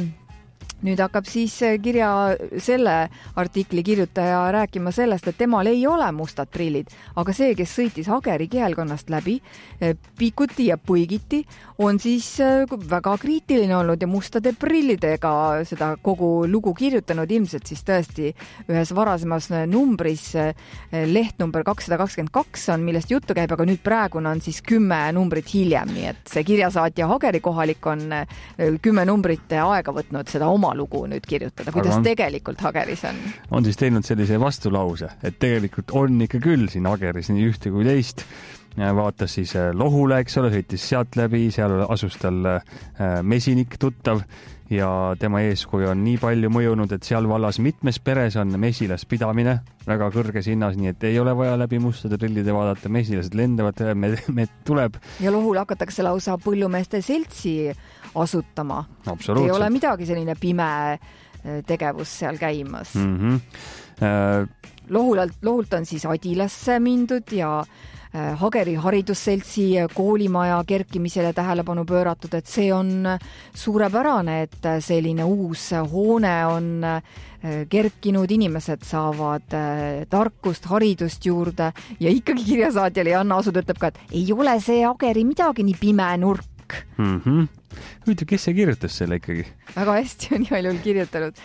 Nüüd hakkab siis kirja selle artikli kirjutaja rääkima sellest, et temal ei ole mustad prillid, aga see, kes sõitis Hageri kihelkonnast läbi, pikuti ja põigiti, on siis väga kriitiline olnud ja mustade prillidega seda kogu lugu kirjutanud. Ilmselt siis tõesti ühes varasemas numbris, lehtnumber 222 on, millest juttu käib, aga nüüd praegune on siis 10 numbrit hiljem, nii et see kirjasaatja Hageri kohalik on 10 numbrit aega võtnud seda oma lugu nüüd kirjutada, kuidas tegelikult Hageris on. On siis teinud sellise vastulause, et tegelikult on ikka küll siin Hageris nii ühte kui teist. Vaatas siis Lohule, eks ole, sõitis sealt läbi, seal asus tal mesinik tuttav ja tema eeskuju on nii palju mõjunud, et seal vallas mitmes peres on mesilas pidamine väga kõrges hinnas, nii et ei ole vaja läbi mustade prillide vaadata, mesilased lendavad, me tuleb. Ja Lohul hakatakse lausa põllumeeste seltsi asutama. Ei ole midagi selline pime tegevus seal käimas. lohult on siis Adilasse mindud ja Hageri haridusseltsi koolimaja kerkimisele tähelepanu pööratud, et see on suurepärane, et selline uus hoone on kerkinud, inimesed saavad tarkust, haridust juurde ja ikkagi kirjasaatjale Janna Asud ütleb ka, et ei ole see Hageri midagi nii pime nurk. Huvitav, kes see kirjutas selle ikkagi? Väga hästi on igal juhul kirjutanud.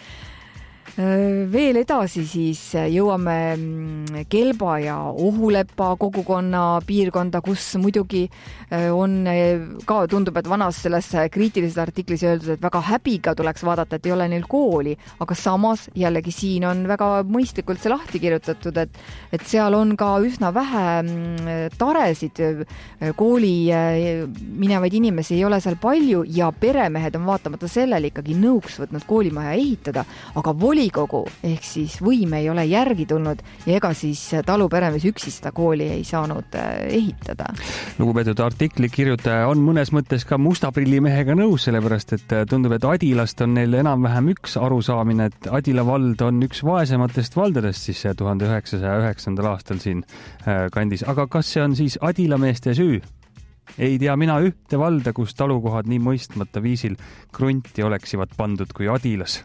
Veel edasi siis jõuame Kelba ja Ohulepa kogukonna piirkonda, kus muidugi on ka tundub, et vanas selles kriitilises artiklis öeldud, et väga häbiga tuleks vaadata, et ei ole neil kooli, aga samas jällegi siin on väga mõistlikult see lahti kirjutatud, et seal on ka üsna vähe taresid, kooli minevaid inimesi ei ole seal palju ja peremehed on vaatamata sellele ikkagi nõuks võtnud koolimaja ehitada, aga volikogu ehk siis võim ei ole järgi tulnud ja ega siis taluperemees üksi seda kooli ei saanud ehitada. Lugupeetud artikli kirjutaja on mõnes mõttes ka mustaprillimehega nõus, sellepärast et tundub, et Adilast on neil enam-vähem üks arusaamine, et Adila vald on üks vaesematest valdadest siis 1909. aastal siin kandis. Aga kas see on siis Adilameeste süü? Ei tea mina ühte valda, kus talukohad nii mõistmata viisil krunti oleksivat pandud kui Adilas.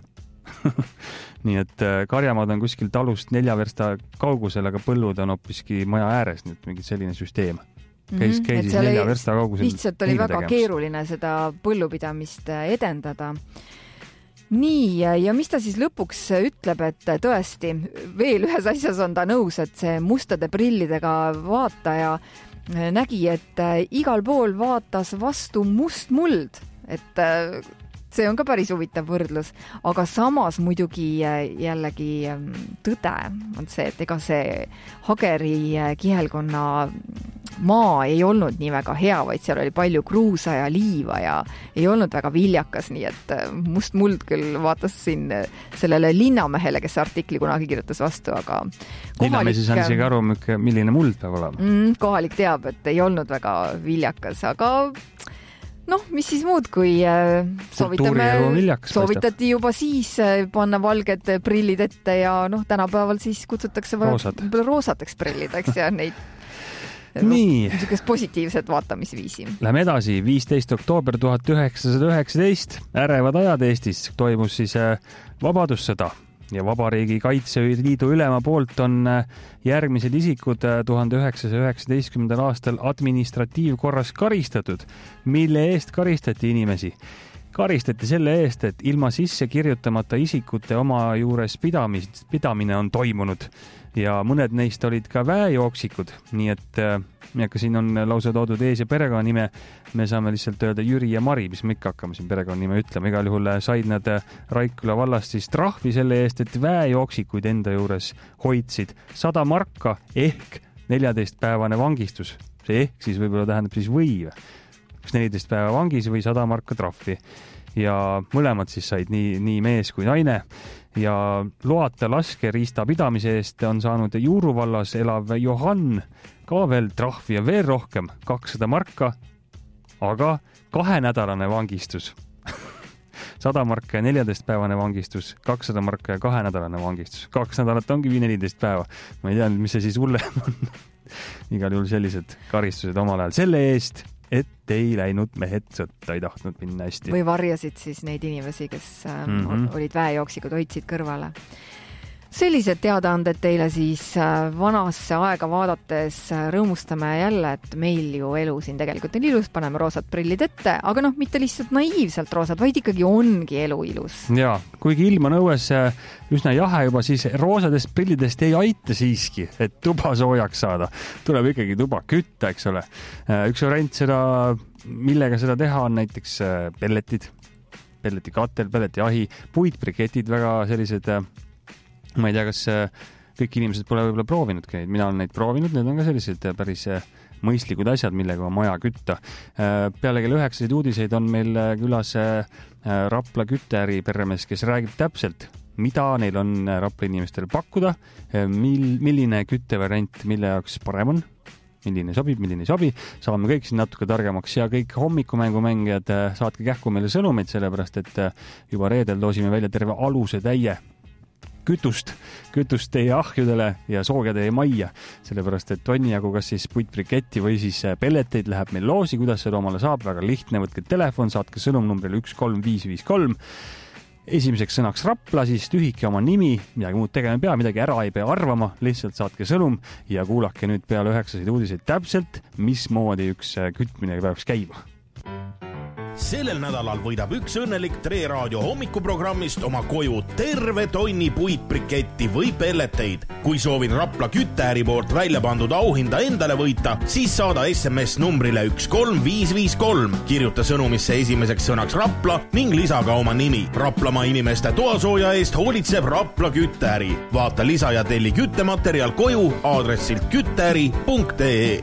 Nii et karjamaad on kuskil talust 4 versta kaugusel, aga põllud on hoopiski maja ääres, nüüd mingi selline süsteem. Käis siis 4 versta kaugusel. Lihtsalt oli väga keeruline seda põllupidamist edendada. Nii, ja mis ta siis lõpuks ütleb, et tõesti veel ühes asjas on ta nõus, et see mustade prillidega vaataja nägi, et igal pool vaatas vastu must muld, et see on ka päris huvitav võrdlus, aga samas muidugi jällegi tõde on see, et ega see Hageri kihelkonna maa ei olnud nii väga hea, vaid seal oli palju kruusa ja liiva ja ei olnud väga viljakas, nii et must muld küll vaatas siin sellele linnamehele, kes artikli kunagi kirjutas vastu, aga linname siis on isegi aru, milline muld peab olema. Kohalik teab, et ei olnud väga viljakas, aga mis siis muud, kui soovitati juba siis panna valged prillid ette ja tänapäeval siis kutsutakse roosateks prillid, eks ja neid niisugust positiivset vaatamisviisi. Läheme edasi. 15. oktoober 1919. Ärevad ajad Eestis toimus siis vabadussõda ja Vabariigi Kaitseliidu ülema poolt on järgmised isikud 1919. aastal administratiivkorras karistatud. Mille eest karistati inimesi? Karistati selle eest, et ilma sisse kirjutamata isikute oma juures pidamine on toimunud ja mõned neist olid ka väejooksikud, nii et siin on lausa toodud ees- ja perekonnanime. Me saame lihtsalt öelda Jüri ja Mari, mis me ikka hakkame siin perekonnanime ütlema. Igal juhul said nad Raikküla vallast siis trahvi selle eest, et väejooksikuid enda juures hoidsid 100 marka ehk 14-päevane vangistus. See ehk siis võib-olla tähendab siis või. 14 päeva vangis või 100 marka trahvi. Ja mõlemad siis said nii mees kui naine. Ja loata laskeriista pidamise eest on saanud Juuru vallas elav Johann ka veel trahvi ja veel rohkem 200 marka, aga 2-nädalane vangistus. 100 marka ja 14-päevane vangistus, 200 marka ja 2-nädalane vangistus. 2 nädalat ongi 14 päeva. Ma ei tea, mis see siis hullem on. Igal juhul sellised karistused omal ajal selle eest, et ei läinud mehed sõtta, ei tahtnud minna hästi. Või varjasid siis neid inimesi, kes olid väejooksikud, hoidsid kõrvale. Sellised teadaanded teile siis vanasse aega vaadates rõõmustame jälle, et meil ju elu siin tegelikult on ilus, paneme roosad prillid ette, aga mitte lihtsalt naiivselt roosad, vaid ikkagi ongi elu ilus. Ja, kuigi ilm on õues üsna jahe juba, siis roosadest prillidest ei aita siiski, et tuba soojaks saada. Tuleb ikkagi tuba kütta, eks ole. Üks variant seda, millega seda teha on näiteks pelletid, pelletikatel, pelletiahi, puitbriketid, väga sellised. Ma ei tea, kas kõik inimesed pole võib-olla proovinudki neid. Mina olen neid proovinud, need on ka sellised päris mõistlikud asjad, millega maja kütta. Peale kell 9 uudiseid on meil külas Rapla kütteäri peremees, kes räägib täpselt, mida neil on Rapla inimestele pakkuda, milline küttevariant, mille jaoks parem on, milline sobib, milline ei sobi. Saame kõik siin natuke targemaks ja kõik hommikumängud saatke kähku meile sõnumeid, sellepärast et juba reedel loosime välja terve aluse täie kütust teie ahjudele ja sooja teie majja, sellepärast et tonni jagu kas siis puitbriketti või siis pelleteid läheb meil loosi. Kuidas seda omale saab? Väga lihtne, võtke telefon, saatke sõnum numbril 13553. Esimeseks sõnaks Rapla, siis tühike oma nimi, midagi muud tegema ei pea, midagi ära ei pea arvama, lihtsalt saatke sõnum ja kuulake nüüd peale 9 uudiseid täpselt, mismoodi üks kütmine peaks käima. Sellel nädalal võidab üks õnnelik Tre Raadio hommikuprogrammist oma koju terve tonni puitbriketti või pelleteid. Kui soovin Rapla kütteäri poolt välja pandud auhinda endale võita, siis saada SMS numbrile 13553. Kirjuta sõnumisse esimeseks sõnaks Rapla ning lisa ka oma nimi. Raplamaa inimeste toasooja eest hoolitseb Rapla kütteäri. Vaata lisa ja telli küttematerjal koju aadressilt kütteäri.ee.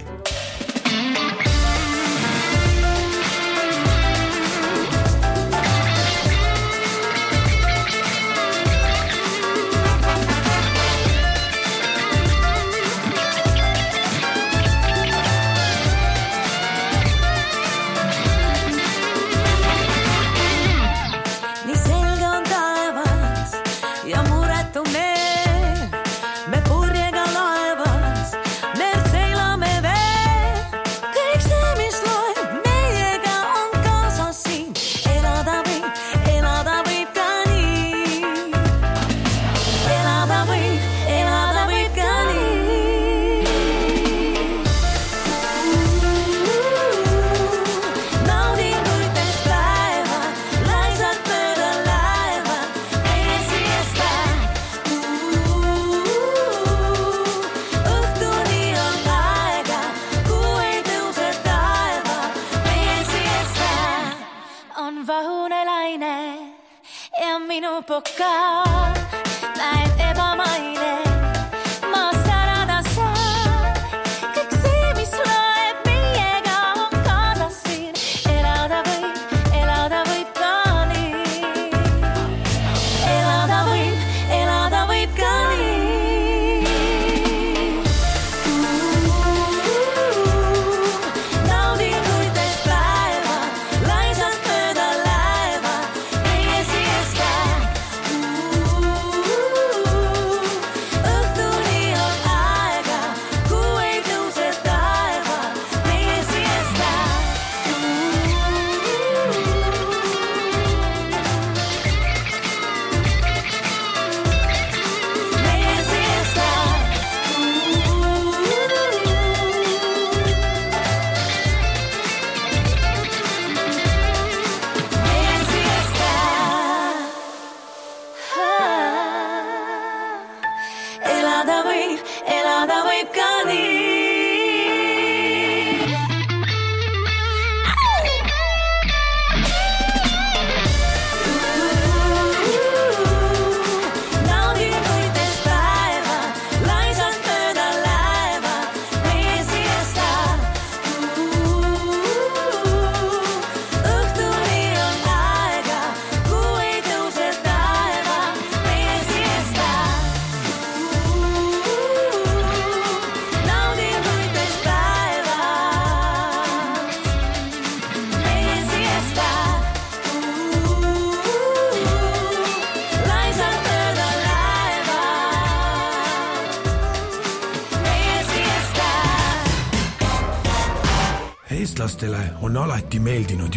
Eestlastele on alati meeldinud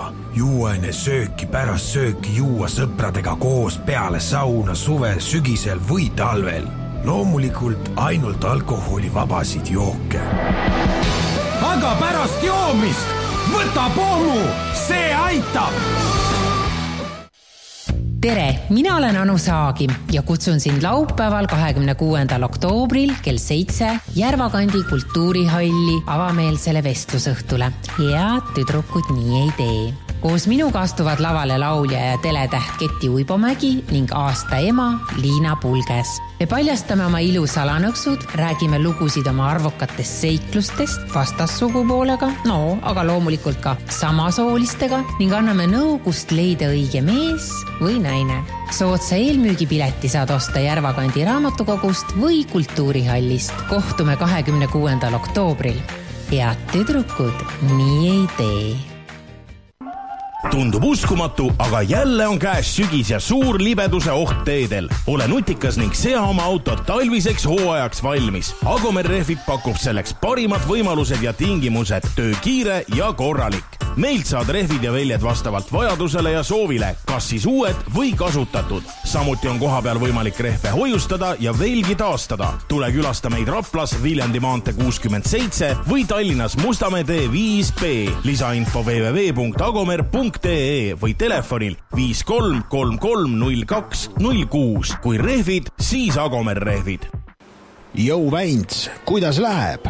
juua enne sööki, pärast sööki juua sõpradega koos peale sauna suvel, sügisel või talvel. Loomulikult ainult alkoholivabasid jooke. Aga pärast joomist võta pommu, see aitab! Tere, mina olen Anu Saagim ja kutsun sind laupäeval 26. oktoobril kell 7 Järvakandi kultuurihalli avameelsele vestlusõhtule. Head tüdrukud nii ei tee. Koos minuga astuvad lavale laulja ja teletäht Keti Uibomägi ning aasta ema Liina Pulges. Me paljastame oma ilusalanõksud, räägime lugusid oma arvukatest seiklustest vastassugupoolega, aga loomulikult ka samasoolistega ning anname nõu, kust leida õige mees või naine. Sootsa eelmüügipileti saad osta Järvakandi raamatukogust või kultuurihallist. Kohtume 26. oktoobril. Head tüdrukud nii ei tee. Tundub uskumatu, aga jälle on käes sügis ja suur libeduse oht teedel. Ole nutikas ning sea oma autot talviseks hooajaks valmis. Agomer Rehvid pakub selleks parimad võimalused ja tingimused, töö kiire ja korralik. Meilt saad rehvid ja väljed vastavalt vajadusele ja soovile, kas siis uued või kasutatud. Samuti on kohapeal võimalik rehve hoiustada ja velgi taastada. Tule külasta meid Raplas Viljandi maantee 67 või Tallinnas Mustamäe tee 5B. Lisainfo www.agomer.ee või telefonil 53330206. Kui rehvid, siis Agomer Rehvid. Jou Väints, kuidas läheb?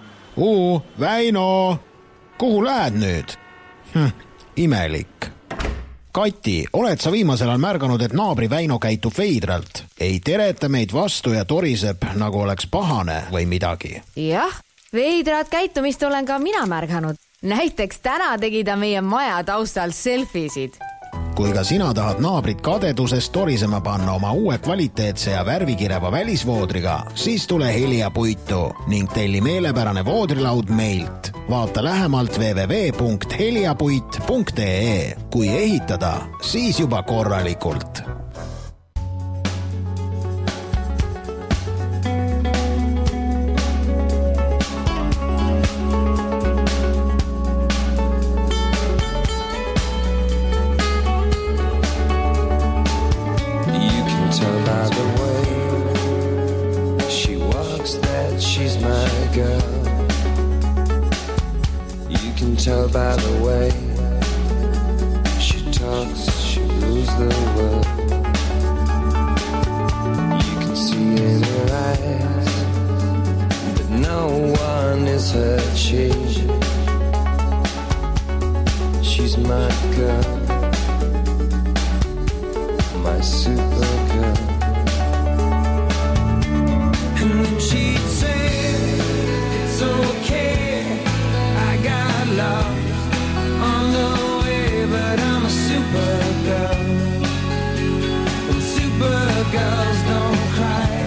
Väino, kuhu lähed nüüd? Imelik. Kati, oled sa viimasel ajal märganud, et naabri Väino käitub veidralt? Ei tereta meid vastu ja toriseb, nagu oleks pahane või midagi. Jah, veidrat käitumist olen ka mina märganud. Näiteks täna tegi ta meie maja taustal selfisid. Kui ka sina tahad naabrit kadedusest torisema panna oma uue kvaliteetse ja värvikireva välisvoodriga, siis tule Helia Puitu ning telli meelepärane voodrilaud meilt. Vaata lähemalt www.heliapuit.ee. Kui ehitada, siis juba korralikult. Tell by the way she talks, she rules the world. You can see in her eyes that no one is her chief. She's my girl, my super girl. And when she'd say it's okay, I got lost on the way, but I'm a supergirl, and supergirls don't cry.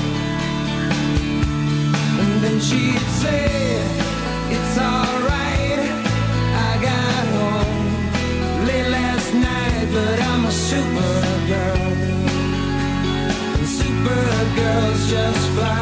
And then she'd say, it's alright, I got home late last night, but I'm a supergirl, and supergirls just fly.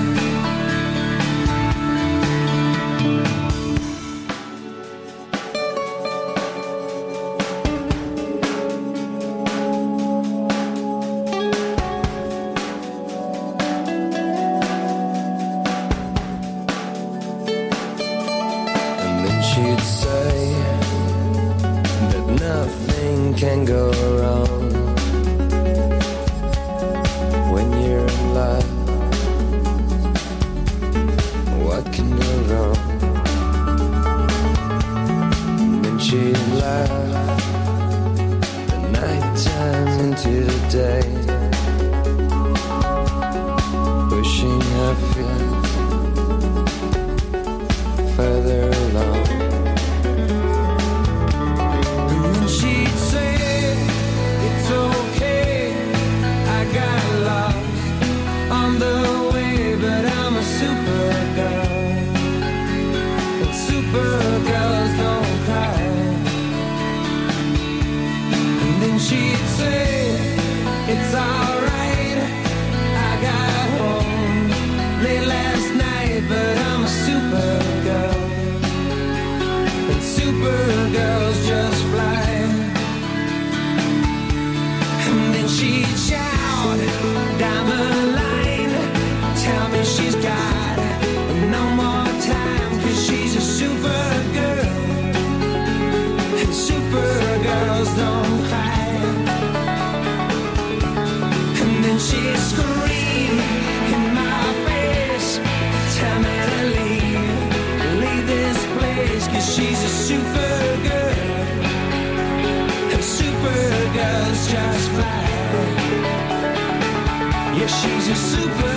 Can go wrong when you're in love. What can go wrong? When she laughed the night time into the day, pushing her feet further along. Supergirls don't cry. And then she'd say, it's alright, I got home late last night, but I'm a supergirl, and supergirls just fly. And then she'd shout down the line, tell me she's got no more time, 'cause she's a supergirl, and supergirls don't cry. And then she'd scream in my face, tell me to leave this place, 'cause she's a supergirl, and supergirls just fly. Yeah, she's a supergirl.